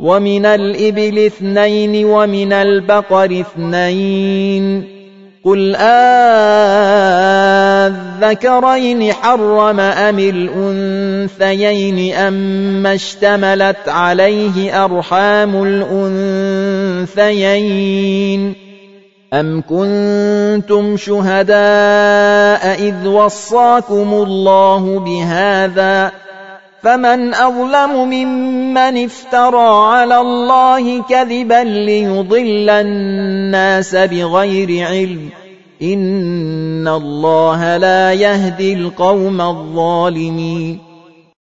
ومن الإبل 2 ومن البقر 2 قل أذكرين حرم أم الأنثيين أما اشتملت عليه أرحام الأنثيين أم كنتم شهداء إذ وصاكم الله بهذا فمن أظلم ممن افترى على الله كذبا ليضل الناس بغير علم إن الله لا يهدي القوم الظالمين